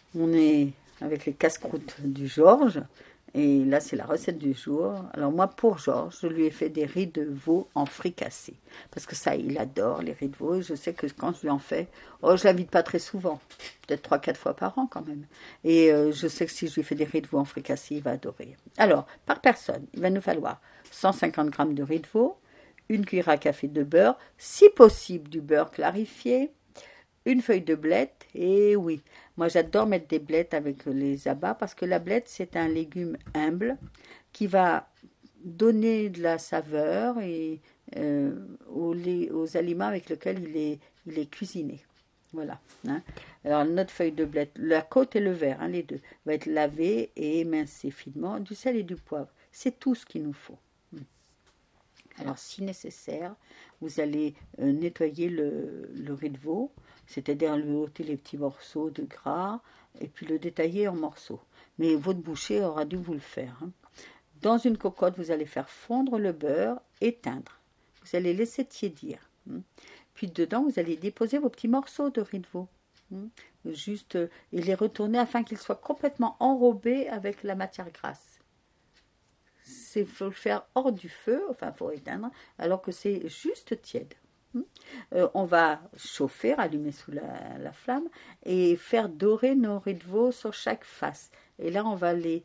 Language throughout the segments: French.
On est avec les casse-croûtes du Georges. Et là, c'est la recette du jour. Alors moi, pour Georges, je lui ai fait des riz de veau en fricassé. Parce que ça, il adore les riz de veau. Et je sais que quand je lui en fais, oh, je l'invite pas très souvent. Peut-être 3-4 fois par an quand même. Et je sais que si je lui fais des riz de veau en fricassé, il va adorer. Alors, par personne, il va nous falloir 150 g de riz de veau, une cuillère à café de beurre, si possible du beurre clarifié, une feuille de blette, et oui, moi j'adore mettre des blettes avec les abats parce que la blette c'est un légume humble qui va donner de la saveur et, aux aliments avec lesquels il est cuisiné. Voilà. Hein. Alors notre feuille de blette, la côte et le verre, hein, les deux, va être lavé et émincé finement, du sel et du poivre. C'est tout ce qu'il nous faut. Alors, si nécessaire, vous allez nettoyer le riz de veau, c'est-à-dire lui ôter les petits morceaux de gras et puis le détailler en morceaux. Mais votre boucher aura dû vous le faire. Hein. Dans une cocotte, vous allez faire fondre le beurre, éteindre. Vous allez laisser tiédir. Hein. Puis dedans, vous allez déposer vos petits morceaux de riz de veau. Hein. Juste, et les retourner afin qu'ils soient complètement enrobés avec la matière grasse. Il faut le faire hors du feu, enfin il faut éteindre, alors que c'est juste tiède. On va chauffer, allumer sous la flamme et faire dorer nos riz de veau sur chaque face. Et là, on va les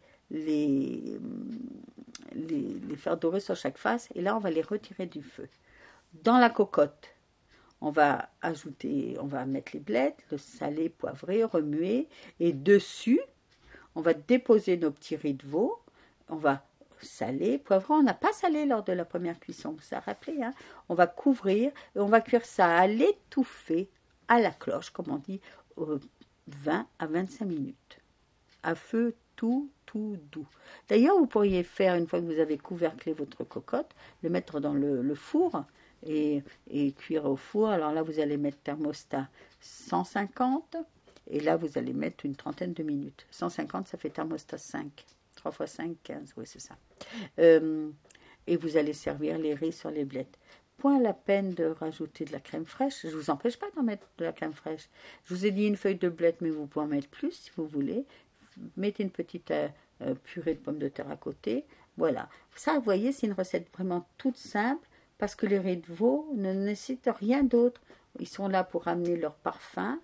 faire dorer sur chaque face et là, on va les retirer du feu. Dans la cocotte, on va mettre les blettes, le salé, poivré, remuer et dessus, on va déposer nos petits riz de veau, on va salé, poivron, on n'a pas salé lors de la première cuisson, vous vous rappelez, hein. On va couvrir et on va cuire ça à l'étouffer, à la cloche, comme on dit, 20 à 25 minutes, à feu tout doux. D'ailleurs, vous pourriez faire, une fois que vous avez couverclé votre cocotte, le mettre dans le four et cuire au four. Alors là, vous allez mettre thermostat 150 et là, vous allez mettre une trentaine de minutes. 150, ça fait thermostat 5. 3 x 5, 15, oui c'est ça. Et vous allez servir les riz sur les blettes. Point la peine de rajouter de la crème fraîche. Je ne vous empêche pas d'en mettre de la crème fraîche. Je vous ai dit une feuille de blette, mais vous pouvez en mettre plus si vous voulez. Mettez une petite purée de pommes de terre à côté. Voilà. Ça, vous voyez, c'est une recette vraiment toute simple parce que les riz de veau ne nécessitent rien d'autre. Ils sont là pour amener leur parfum,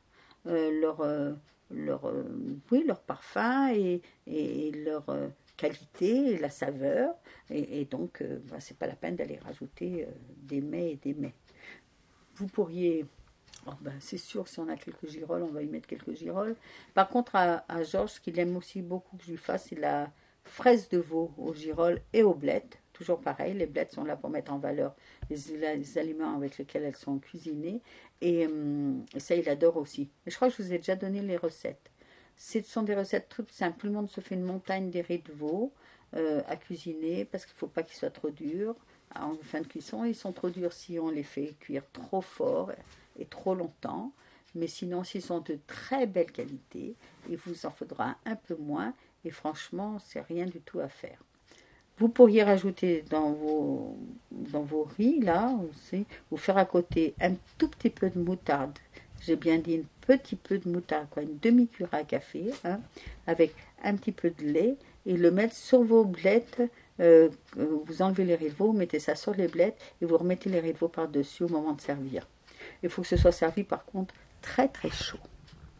leur parfum et leur qualité et la saveur et donc c'est pas la peine d'aller rajouter des mets et des mets. Vous pourriez c'est sûr, si on a quelques girolles, on va y mettre quelques girolles. Par contre, à Georges, ce qu'il aime aussi beaucoup que je lui fasse, c'est la fraise de veau aux girolles et aux blettes. Toujours pareil, les blettes sont là pour mettre en valeur les aliments avec lesquels elles sont cuisinées. Et ça, il adore aussi. Mais je crois que je vous ai déjà donné les recettes. Ce sont des recettes toutes simples. Tout le monde se fait une montagne des riz de veau à cuisiner parce qu'il ne faut pas qu'ils soient trop durs. En fin de cuisson, ils sont trop durs si on les fait cuire trop fort et trop longtemps. Mais sinon, s'ils sont de très belle qualité, il vous en faudra un peu moins. Et franchement, c'est rien du tout à faire. Vous pourriez rajouter dans vos riz, là, aussi, vous faire à côté un tout petit peu de moutarde. J'ai bien dit un petit peu de moutarde, quoi, une demi-cuillère à café, hein, avec un petit peu de lait, et le mettre sur vos blettes. Vous enlevez les riz de veau, vous mettez ça sur les blettes, et vous remettez les riz de veau par-dessus au moment de servir. Il faut que ce soit servi, par contre, très très chaud.